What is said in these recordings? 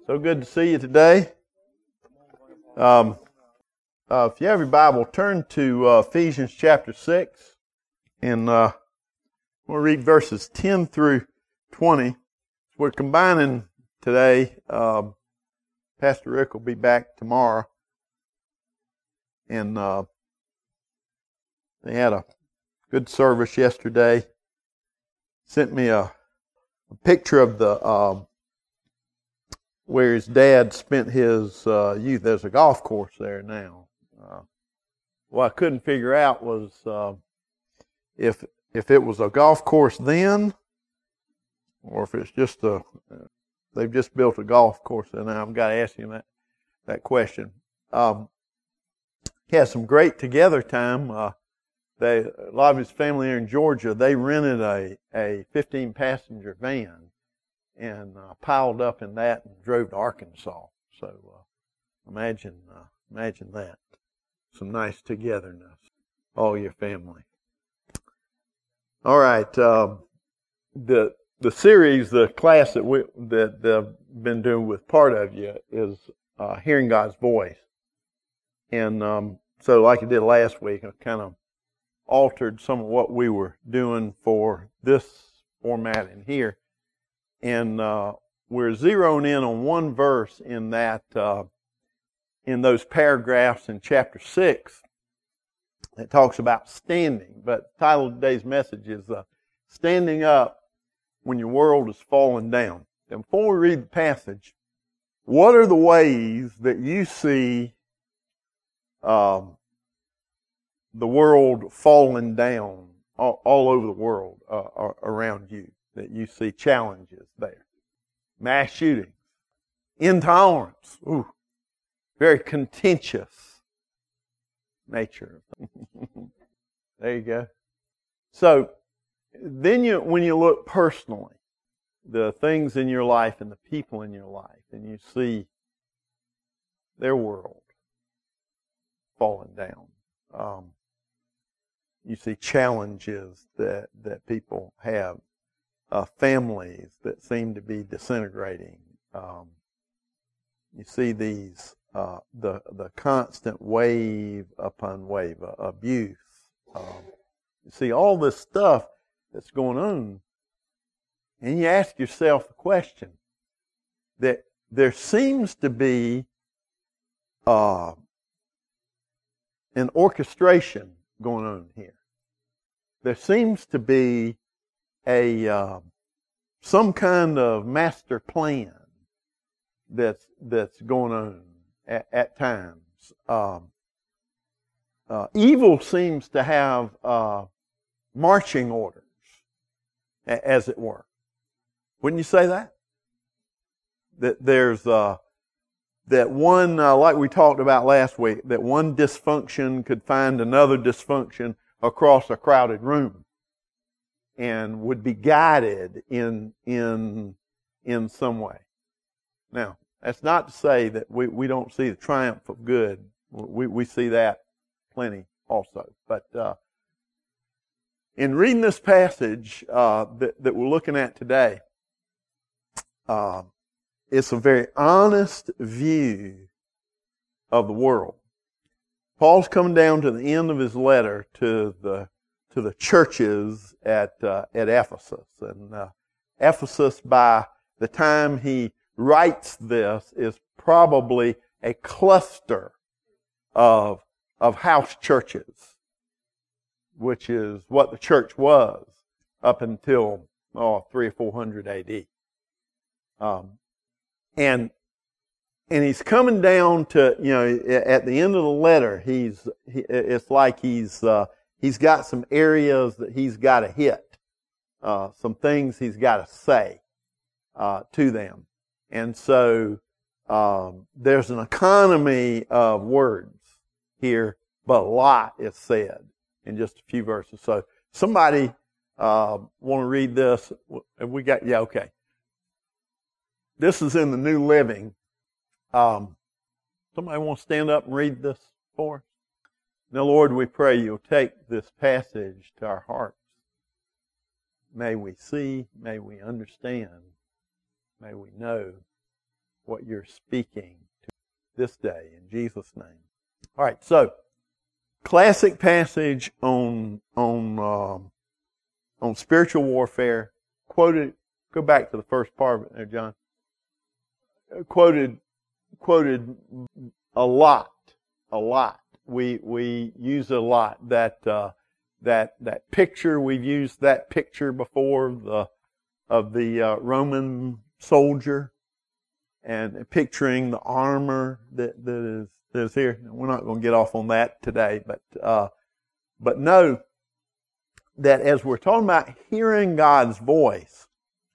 So good to see you today. If you have your Bible, turn to Ephesians chapter 6, and we'll read verses 10 through 20. We're combining today. Pastor Rick will be back tomorrow, and they had a good service yesterday. Sent me a picture of the where his dad spent his youth. There's a golf course there now. What I couldn't figure out was if it was a golf course then, or if it's just they've just built a golf course, and I've got to ask him that question. He had some great together time. A lot of his family there in Georgia, they rented a 15-passenger van and piled up in that and drove to Arkansas. So imagine that. Some nice togetherness, all your family. All right, the series, the class that I've been doing with part of you is hearing God's voice, and so like I did last week, I kind of altered some of what we were doing for this format in here. And we're zeroing in on one verse in that, in those paragraphs in chapter 6 that talks about standing. But the title of today's message is Standing Up When Your World is Falling Down. And before we read the passage, what are the ways that you see the world falling down all over the world around you? That you see challenges there. Mass shootings. Intolerance. Ooh. Very contentious nature. There you go. So, then when you look personally, the things in your life and the people in your life, and you see their world falling down. You see challenges that people have. Families that seem to be disintegrating. You see these the constant wave upon wave, abuse. You see all this stuff that's going on, and you ask yourself the question that there seems to be an orchestration going on here. There seems to be some kind of master plan that's going on at times. Evil seems to have marching orders, as it were. Wouldn't you say that? That there's that one, like we talked about last week, that one dysfunction could find another dysfunction across a crowded room, and would be guided in some way. Now, that's not to say that we don't see the triumph of good. We see that plenty also. But in reading this passage that we're looking at today, it's a very honest view of the world. Paul's coming down to the end of his letter to the churches at Ephesus. And Ephesus, by the time he writes this, is probably a cluster of house churches, which is what the church was up until 300 or 400 A.D. And he's coming down to, at the end of the letter, it's like he's got some areas that he's got to hit, some things he's got to say to them. And so there's an economy of words here, but a lot is said in just a few verses. So somebody want to read this? Have we got? Yeah, okay. This is in the New Living. Somebody want to stand up and read this for us? Now, Lord, we pray you'll take this passage to our hearts. May we see, may we understand, may we know what you're speaking to this day in Jesus' name. All right, so classic passage on spiritual warfare. Quoted. Go back to the first part of it there, John. Quoted a lot. We use it a lot. That picture, we've used that picture before, of the Roman soldier, and picturing the armor that is here. We're not going to get off on that today, but know that as we're talking about hearing God's voice,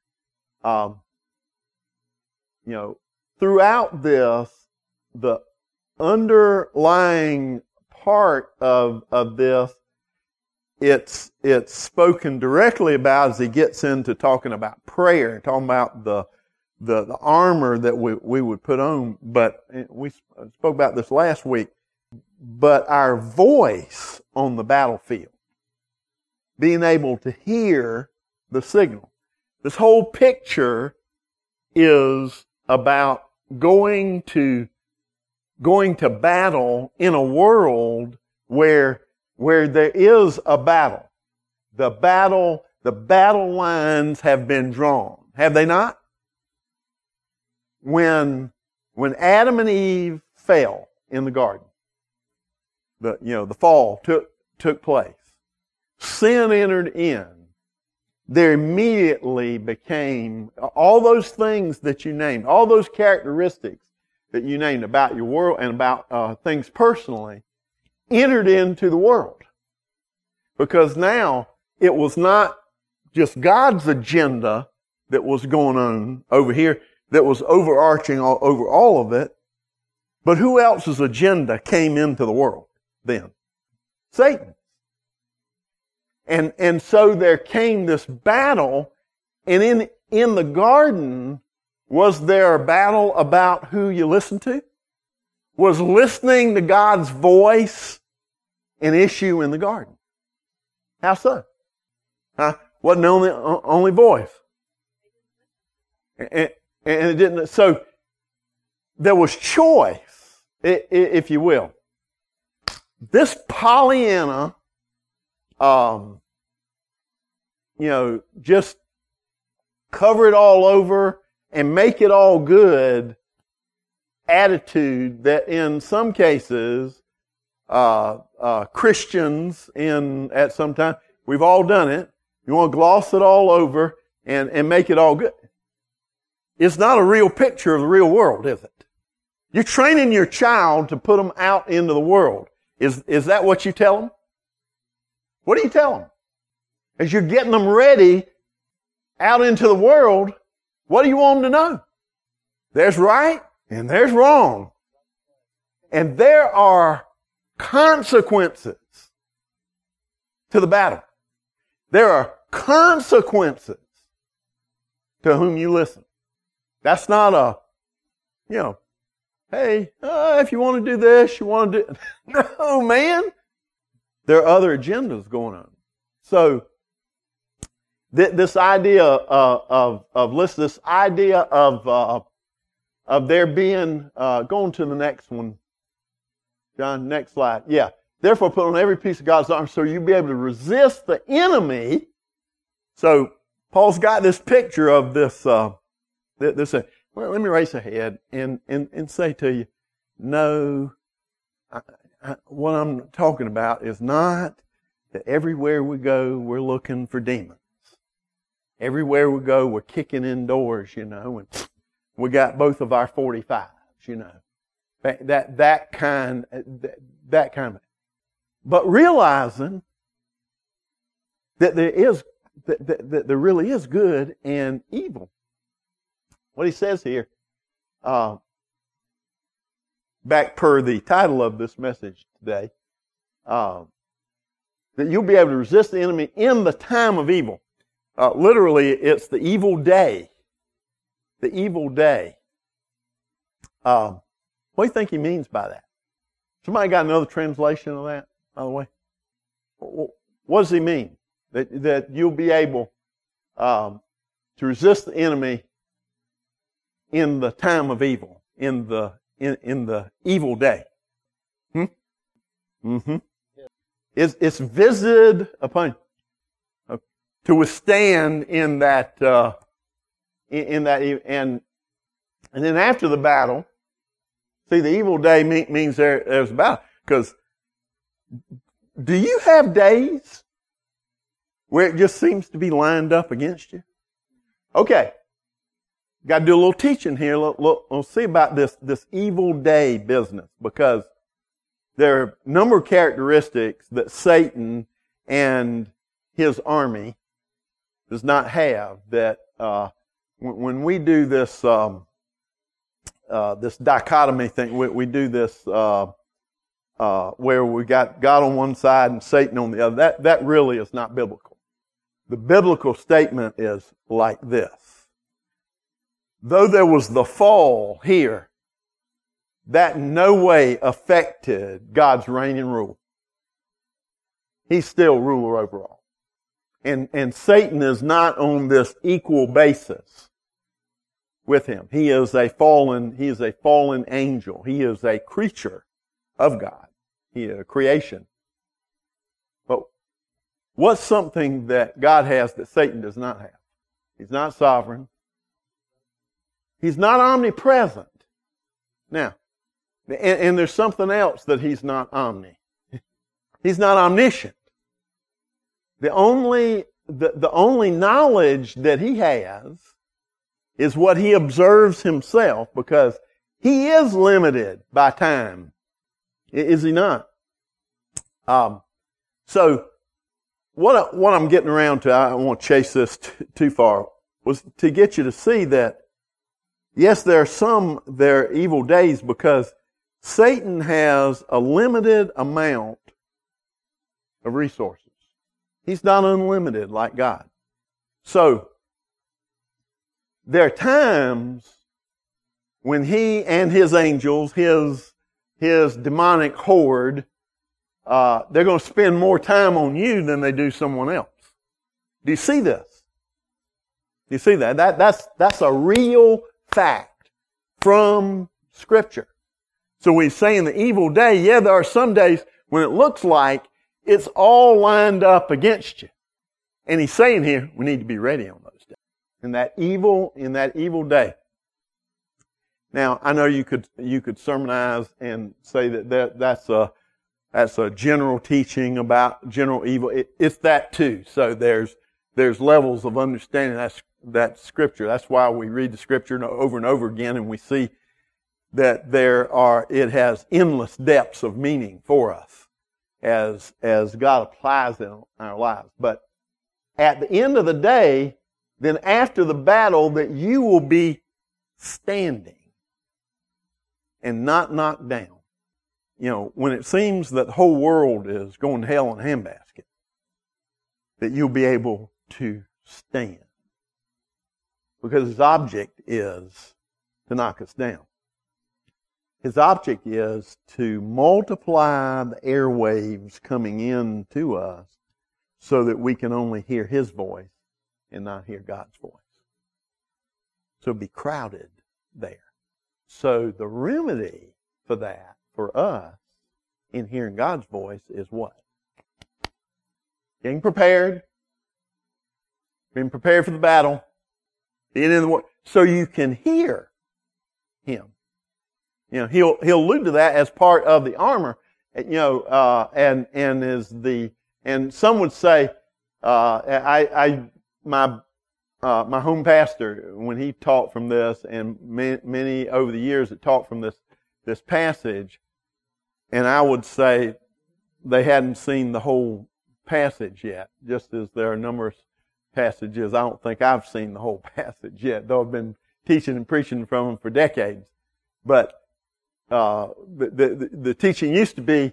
throughout this, the underlying part of this, it's spoken directly about as he gets into talking about prayer, talking about the armor that we would put on. But we spoke about this last week. But our voice on the battlefield, being able to hear the signal. This whole picture is about going to battle in a world where there is a battle. The battle lines have been drawn. Have they not? When Adam and Eve fell in the garden, the fall took place. Sin entered in. There immediately became all those things that you named, all those characteristics that you named about your world and about things personally, entered into the world. Because now it was not just God's agenda that was going on over here, that was overarching over all of it, but who else's agenda came into the world then? Satan. And so there came this battle, and in the garden, was there a battle about who you listen to? Was listening to God's voice an issue in the garden? How so? Wasn't the only voice. And it didn't, so there was choice, if you will. This Pollyanna, just cover it all over and make it all good attitude that in some cases, Christians at some time, we've all done it. You want to gloss it all over and make it all good. It's not a real picture of the real world, is it? You're training your child to put them out into the world. Is that what you tell them? What do you tell them? As you're getting them ready out into the world, what do you want them to know? There's right and there's wrong. And there are consequences to the battle. There are consequences to whom you listen. That's not hey, if you want to do this, you want to do... No, man. There are other agendas going on. So, this idea this idea of there being, going to the next one, John, next slide. Yeah. Therefore, put on every piece of God's armor so you'll be able to resist the enemy. So, Paul's got this picture of this, well, let me raise a head and say to you, no, what I'm talking about is not that everywhere we go, we're looking for demons. Everywhere we go, we're kicking in doors, and we got both of our 45s, that kind of. But realizing that there really is good and evil. What he says here, back per the title of this message today, that you'll be able to resist the enemy in the time of evil. Literally, it's the evil day. The evil day. What do you think he means by that? Somebody got another translation of that, by the way? What does he mean? That you'll be able to resist the enemy in the time of evil, in the evil day. Mm-hmm. It's visited upon to withstand in that and then after the battle. See, the evil day means there's a battle. Because do you have days where it just seems to be lined up against you? Okay. Got to do a little teaching here. We'll see about this evil day business, because there are a number of characteristics that Satan and his army does not have, that when we do this this dichotomy thing, we do this where we got God on one side and Satan on the other. That really is not biblical. The biblical statement is like this: though there was the fall here, that in no way affected God's reign and rule. He's still ruler over all. And Satan is not on this equal basis with him. He is a fallen angel. He is a creature of God. He is a creation. But what's something that God has that Satan does not have? He's not sovereign. He's not omnipresent. Now, and there's something else that he's not He's not omniscient. The only knowledge that he has is what he observes himself, because he is limited by time. Is he not? So what I'm getting around to, I don't want to chase this too far, was to get you to see that yes, there are evil days, because Satan has a limited amount of resources. He's not unlimited like God. So, there are times when he and his angels, his demonic horde, they're going to spend more time on you than they do someone else. Do you see this? Do you see that? That's a real fact from Scripture. So we say in the evil day, yeah, there are some days when it looks like it's all lined up against you. And he's saying here, we need to be ready on those days. In that evil day. Now, I know you could sermonize and say that's a general teaching about general evil. It's that too. So there's levels of understanding that Scripture. That's why we read the Scripture over and over again, and we see that it has endless depths of meaning for us as God applies it in our lives. But at the end of the day, then after the battle, that you will be standing and not knocked down. You know, when it seems that the whole world is going to hell in a handbasket, that you'll be able to stand. Because his object is to knock us down. His object is to multiply the airwaves coming in to us so that we can only hear his voice and not hear God's voice. So be crowded there. So the remedy for that, for us, in hearing God's voice is what? Being prepared. Being prepared for the battle. Being in the Word. So you can hear him. You know, he'll allude to that as part of the armor. You know, and some would say, my home pastor, when he taught from this, and many over the years that taught from this passage, and I would say they hadn't seen the whole passage yet, just as there are numerous passages. I don't think I've seen the whole passage yet, though I've been teaching and preaching from them for decades. But the teaching used to be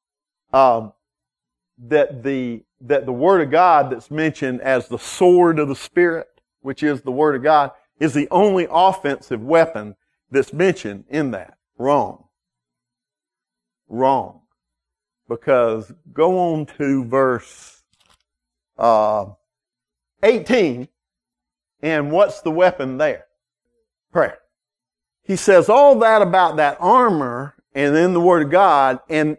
that the Word of God that's mentioned as the sword of the Spirit, which is the Word of God, is the only offensive weapon that's mentioned in that. Wrong. Because go on to verse 18, and what's the weapon there? Prayer. he says all that about that armor and then the Word of God and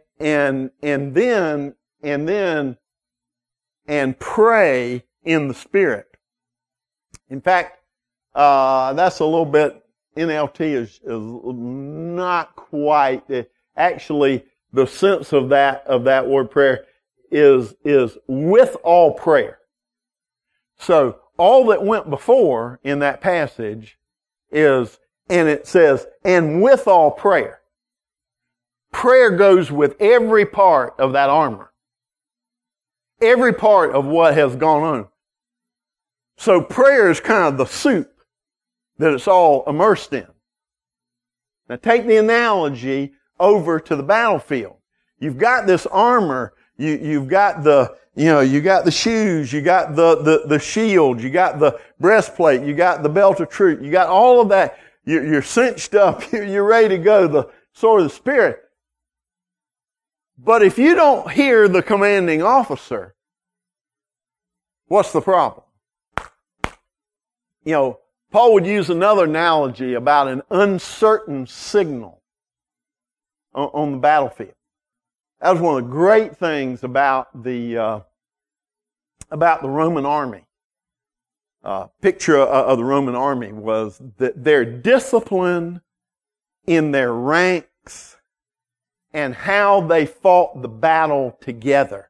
pray in the Spirit. In fact, that's a little bit, NLT is not quite, actually the sense of that word prayer is with all prayer. So all that went before in that passage is, and it says, and with all prayer. Prayer goes with every part of that armor. Every part of what has gone on. So prayer is kind of the soup that it's all immersed in. Now take the analogy over to the battlefield. You've got this armor, you've got you got the shoes, you got the shield, you got the breastplate, you got the belt of truth, you got all of that. You're cinched up, you're ready to go, the sword of the Spirit. But if you don't hear the commanding officer, what's the problem? Paul would use another analogy about an uncertain signal on the battlefield. That was one of the great things about the Roman army. Picture of the Roman army was that their discipline in their ranks and how they fought the battle together.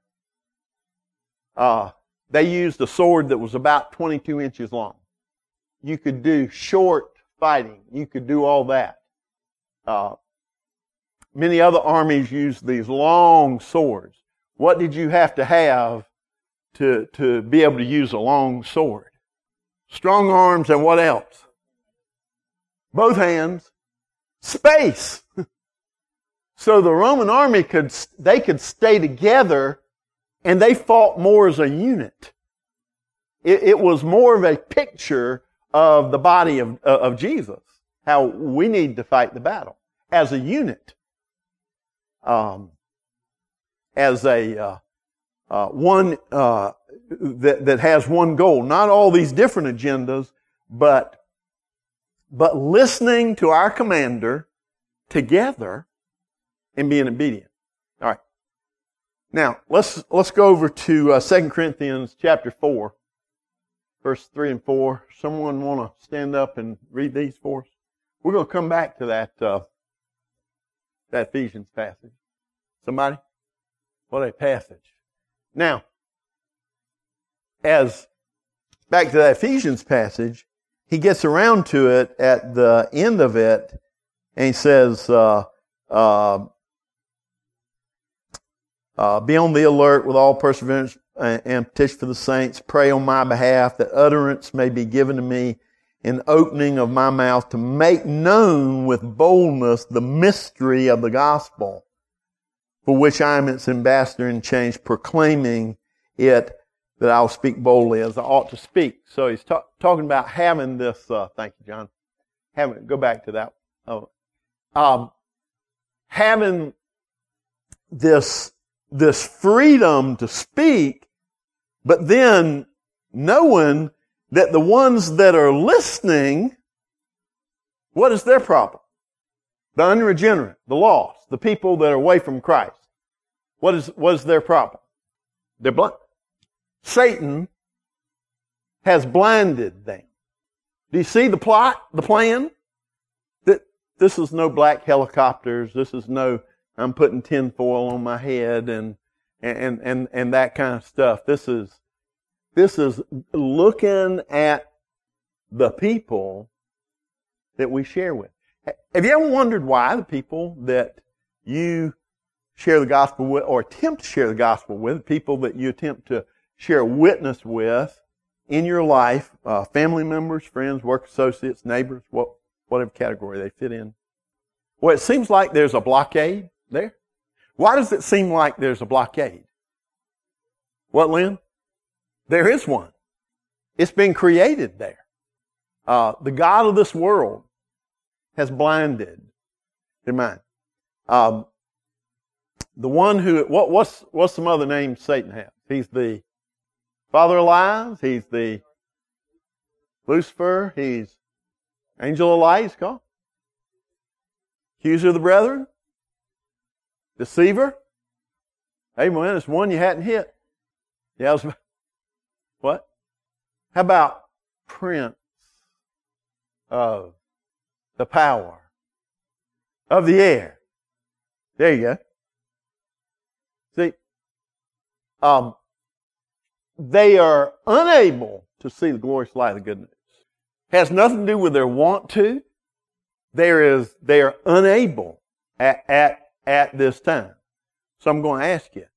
They used a sword that was about 22 inches long. You could do short fighting. You could do all that. Many other armies used these long swords. What did you have to be able to use a long sword? Strong arms and what else? Both hands. Space. So the Roman army could stay together and they fought more as a unit. It was more of a picture of the body of Jesus, how we need to fight the battle as a unit, as a one that has one goal. Not all these different agendas, but listening to our commander together and being obedient. All right. Now let's go over to 2 Corinthians chapter 4. Verse 3 and 4. Someone want to stand up and read these for us? We're going to come back to that Ephesians passage. Somebody? What a passage. Now, as back to that Ephesians passage, he gets around to it at the end of it, and he says, be on the alert with all perseverance and petition for the saints. Pray on my behalf that utterance may be given to me in opening of my mouth to make known with boldness the mystery of the gospel, for which I am its ambassador in chains, proclaiming it that I will speak boldly as I ought to speak. So he's talking about having this, thank you, John. Go back to that. Having this freedom to speak, but then knowing that the ones that are listening, what is their problem? The unregenerate, the lost, the people that are away from Christ. What is their problem? They're blind. Satan has blinded them. Do you see the plot, the plan? That this is no black helicopters. This is no, I'm putting tinfoil on my head and that kind of stuff. This is looking at the people that we share with. Have you ever wondered why the people that you share the gospel with or attempt to share the gospel with, people that you attempt to share a witness with in your life, family members, friends, work associates, neighbors, whatever category they fit in? Well, it seems like there's a blockade there. Why does it seem like there's a blockade? What, Lynn? There is one. It's been created there. The God of this world has blinded their mind. The one who, what's some other names Satan has? He's the father of lies. He's the Lucifer. He's angel of light, he's called. Accuser of the brethren? Deceiver? Hey, man, it's one you hadn't hit. Yeah, what? How about prince of the power of the air? There you go. See, they are unable to see the glorious light of the good news. Has nothing to do with their want to. They are unable at this time. So I'm going to ask you,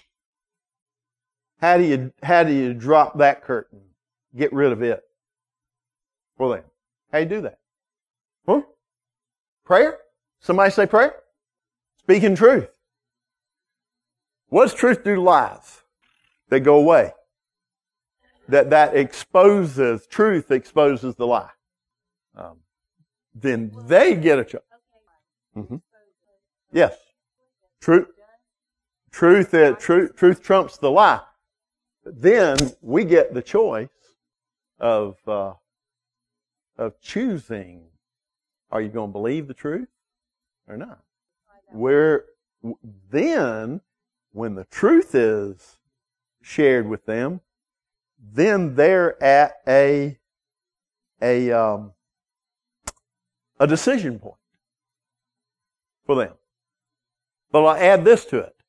how do you drop that curtain? Get rid of it for them. How do you do that? Huh? Prayer? Somebody say prayer? Speaking truth. What does truth do to lies? They go away. That exposes, truth exposes the lie. Then they get a choice. Mm-hmm. Yes. Truth trumps the lie. Then we get the choice of choosing. Are you going to believe the truth or not? Then, when the truth is shared with them, then they're at a decision point for them. But I'll add this to it.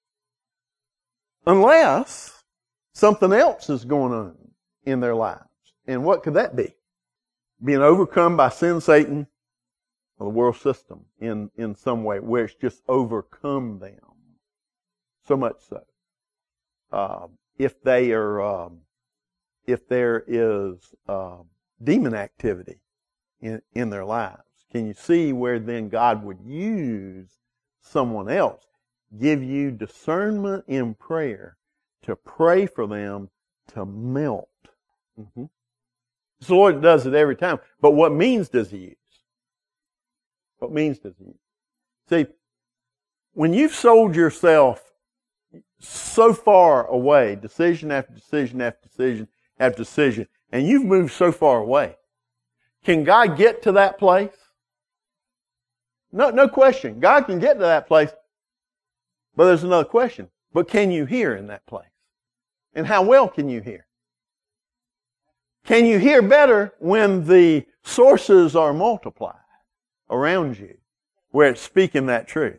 Unless something else is going on in their lives. And what could that be? Being overcome by sin, Satan, or the world system in some way where it's just overcome them. So much so. If there is demon activity in their lives, can you see where then God would use someone else? Give you discernment in prayer to pray for them to melt. Mm-hmm. So the Lord does it every time. But what means does He use? What means does He use? See, when you've sold yourself so far away, decision after decision after decision after decision, and you've moved so far away, can God get to that place? No question. God can get to that place. But there's another question. But can you hear in that place? And how well can you hear? Can you hear better when the sources are multiplied around you, where it's speaking that truth?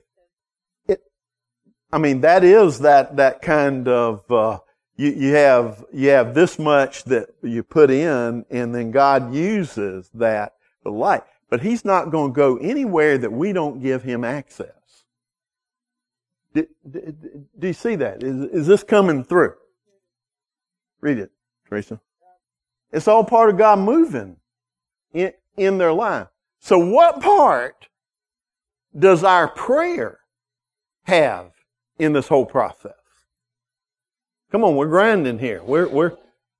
That is that kind of, you have this much that you put in, and then God uses that, the light. But He's not going to go anywhere that we don't give Him access. Do you see that? Is this coming through? Read it, Teresa. It's all part of God moving in their life. So what part does our prayer have in this whole process? Come on, we're grinding here. What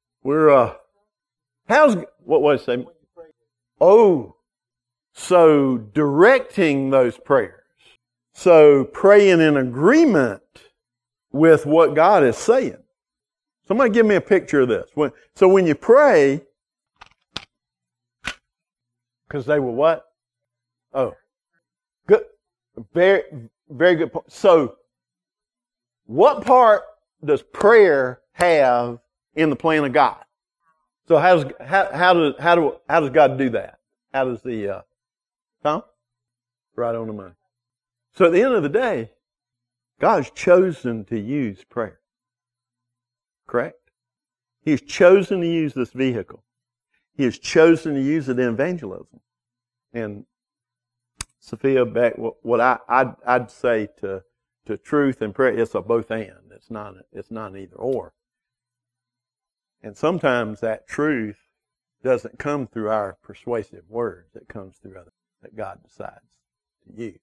was it? Oh, so directing those prayers. So praying in agreement with what God is saying. Somebody give me a picture of this. So when you pray, because they were what? Oh, good. Very, very good point. So what part does prayer have in the plan of God? So how does God do that? How does Tom? Right on the money. So at the end of the day, God's chosen to use prayer. Correct? He's chosen to use this vehicle. He has chosen to use it in evangelism. And Sophia, back what I'd say to truth and prayer, it's a both and. It's not an either or. And sometimes that truth doesn't come through our persuasive words. It comes through others that God decides to use.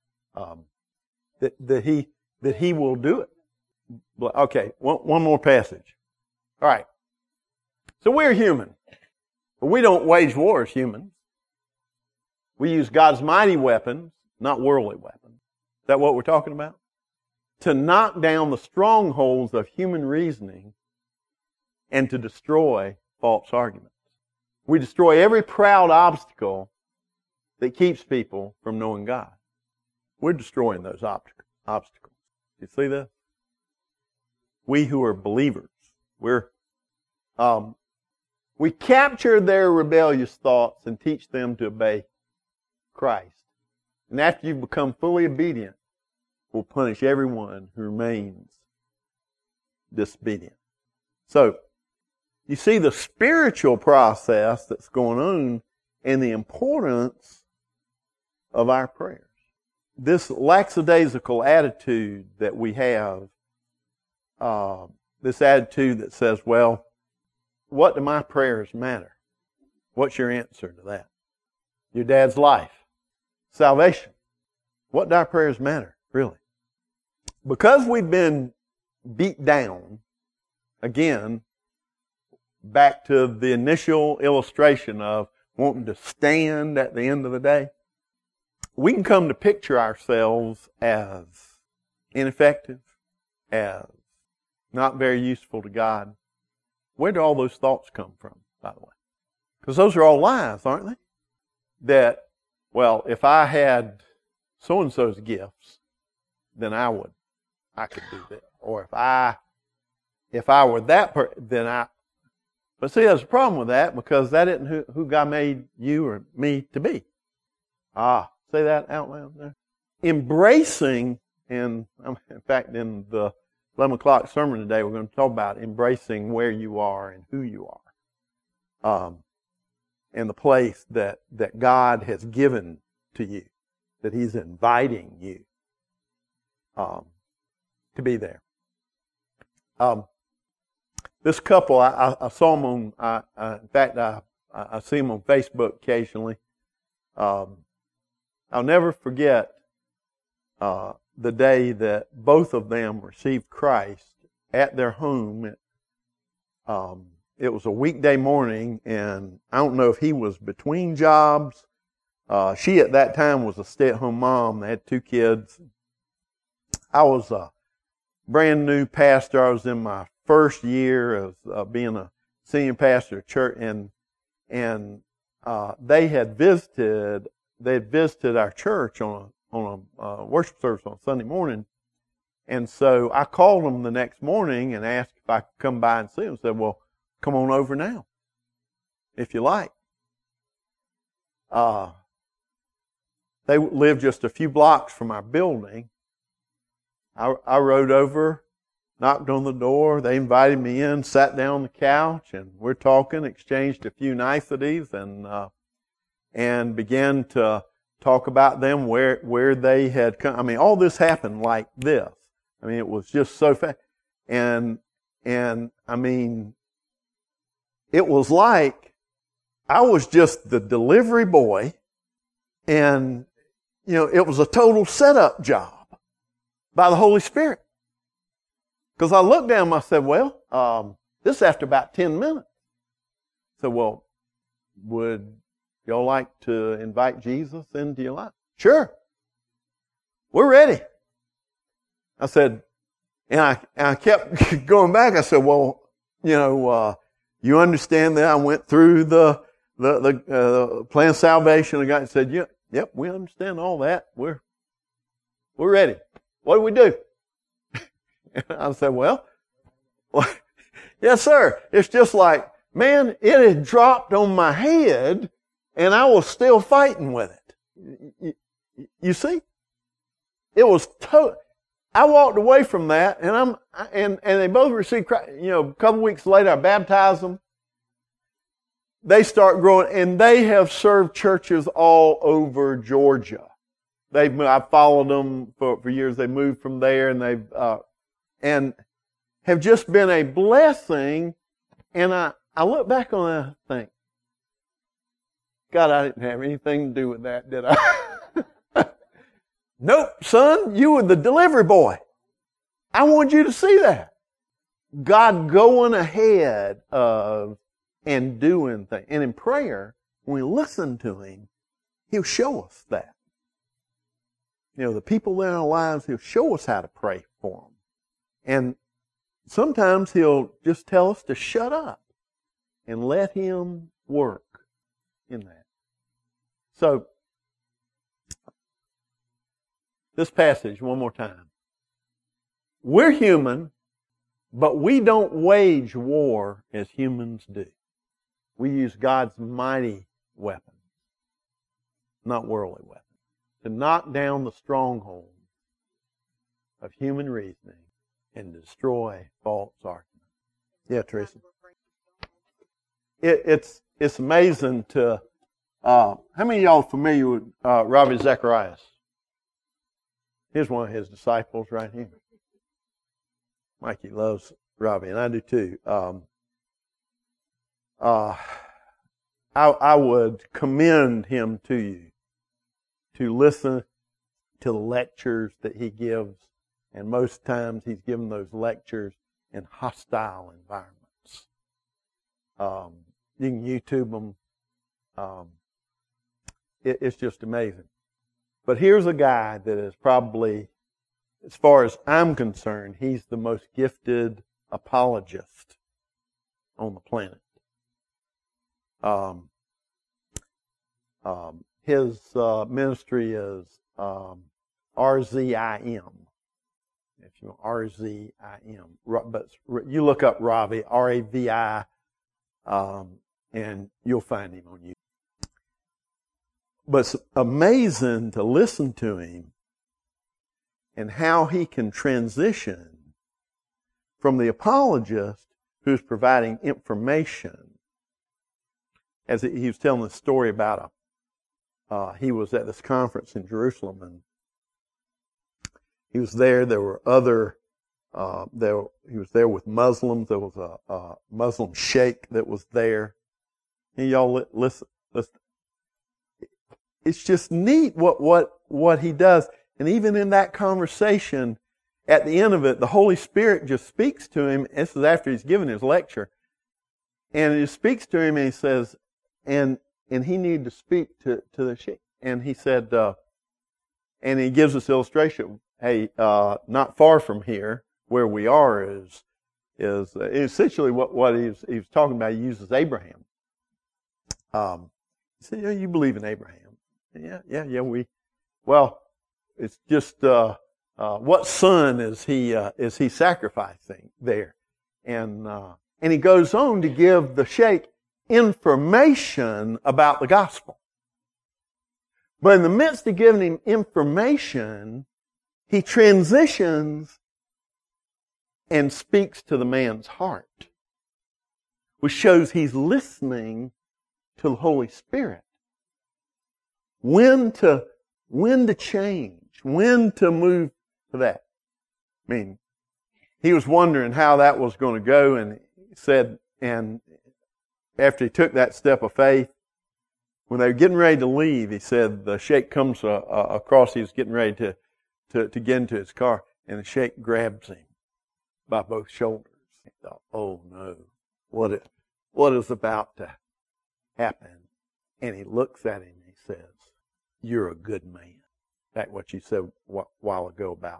That he will do it. Okay, one more passage. All right. So we're human, but we don't wage war as humans. We use God's mighty weapons, not worldly weapons. Is that what we're talking about? To knock down the strongholds of human reasoning and to destroy false arguments. We destroy every proud obstacle that keeps people from knowing God. We're destroying those obstacles. You see that? We who are believers, we capture their rebellious thoughts and teach them to obey Christ. And after you've become fully obedient, we'll punish everyone who remains disobedient. So, you see the spiritual process that's going on and the importance of our prayers. This lackadaisical attitude that we have, this attitude that says, well, what do my prayers matter? What's your answer to that? Your dad's life. Salvation. What do our prayers matter, really? Because we've been beat down, again, back to the initial illustration of wanting to stand at the end of the day, we can come to picture ourselves as ineffective, as not very useful to God. Where do all those thoughts come from, by the way? Because those are all lies, aren't they? That, well, if I had so-and-so's gifts, then I could do that. Or if I were that person, then I... But see, there's a problem with that, because that isn't who God made you or me to be. Say that out loud there. Embracing, and in fact, in the 11 o'clock sermon today, we're going to talk about embracing where you are and who you are. And the place that God has given to you, that He's inviting you to be there. This couple, I saw them on, in fact, I see them on Facebook occasionally. I'll never forget the day that both of them received Christ at their home. It was a weekday morning, and I don't know if he was between jobs. She at that time was a stay-at-home mom. They had 2 kids. I was a brand new pastor. I was in my first year of being a senior pastor at church, and they had visited our church on a worship service on Sunday morning. And so I called them the next morning and asked if I could come by and see them. Said, well, come on over now, if you like. They lived just a few blocks from our building. I rode over, knocked on the door. They invited me in, sat down on the couch, and we're talking, exchanged a few niceties, and began to talk about them, where they had come. I mean, all this happened like this. I mean, it was just so fast. And I mean, it was like I was just the delivery boy, and, it was a total setup job by the Holy Spirit. Because I looked down and I said, well, this is after about 10 minutes. I said, well, would y'all like to invite Jesus into your life? Sure. We're ready. I said, and I kept going back. I said, well, you understand that I went through the plan of salvation. The guy said, yep, we understand all that. We're ready. What do we do? I said, well, yes, sir. It's just like, man, it had dropped on my head, and I was still fighting with it. You see? It was I walked away from that, and they both received Christ. A couple weeks later, I baptized them. They start growing, and they have served churches all over Georgia. I've followed them for years. They moved from there, and and have just been a blessing. And I look back on that and think, God, I didn't have anything to do with that, did I? Nope, son, you were the delivery boy. I want you to see that. God going ahead of and doing things. And in prayer, when we listen to Him, He'll show us that. The people in our lives, He'll show us how to pray for them. And sometimes He'll just tell us to shut up and let Him work in that. So, this passage one more time. We're human, but we don't wage war as humans do. We use God's mighty weapons, not worldly weapons, to knock down the strongholds of human reasoning and destroy false arguments. Yeah, Tracy. It's amazing to. How many of y'all are familiar with Ravi Zacharias? Here's one of his disciples right here. Mikey loves Ravi, and I do too. I would commend him to you to listen to the lectures that he gives, and most times he's given those lectures in hostile environments. You can YouTube them. It's just amazing. But here's a guy that is probably, as far as I'm concerned, he's the most gifted apologist on the planet. His ministry is RZIM. If you know RZIM, but you look up Ravi, RAVI, and you'll find him on YouTube. But it's amazing to listen to him and how he can transition from the apologist who's providing information. As he was telling the story about he was at this conference in Jerusalem, and he was there. There were other. He was there with Muslims. There was a Muslim sheikh that was there. And y'all listen. It's just neat what he does. And even in that conversation, at the end of it, the Holy Spirit just speaks to him. This is after he's given his lecture. And he speaks to him and he says, and he needed to speak to the sheikh. And he said, and he gives this illustration. Hey, not far from here, where we are is essentially what he was talking about. He uses Abraham. He said, you believe in Abraham. Yeah. Well, it's just, what son is he sacrificing there? And he goes on to give the sheikh information about the gospel. But in the midst of giving him information, he transitions and speaks to the man's heart, which shows he's listening to the Holy Spirit. When to change, when to move to that. I mean, he was wondering how that was going to go, and he said, and after he took that step of faith, when they were getting ready to leave, he said the sheikh comes across, he was getting ready to get into his car, and the sheikh grabs him by both shoulders. He thought, oh no, what is about to happen? And he looks at him and he says, you're a good man. That's what you said a while ago about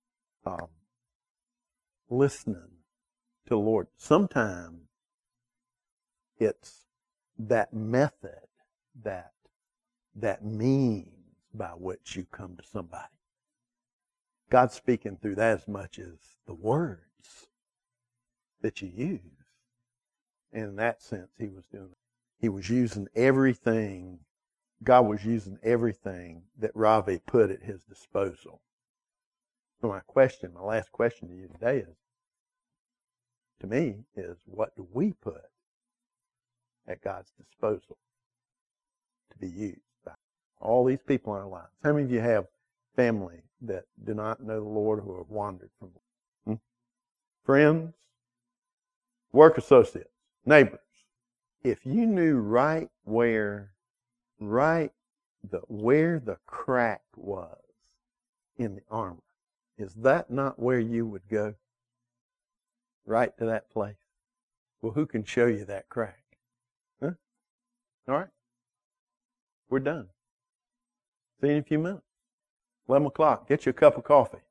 listening to the Lord. Sometimes it's that method, that means by which you come to somebody. God's speaking through that as much as the words that you use. And in that sense, he was using everything. God was using everything that Ravi put at his disposal. So my last question to you today is, what do we put at God's disposal to be used by all these people in our lives? How many of you have family that do not know the Lord, who have wandered from the Lord? Friends, work associates, neighbors. If you knew right where the crack was in the armor, is that not where you would go? Right to that place? Well, who can show you that crack? Huh? All right. We're done. See you in a few minutes. 11 o'clock. Get you a cup of coffee.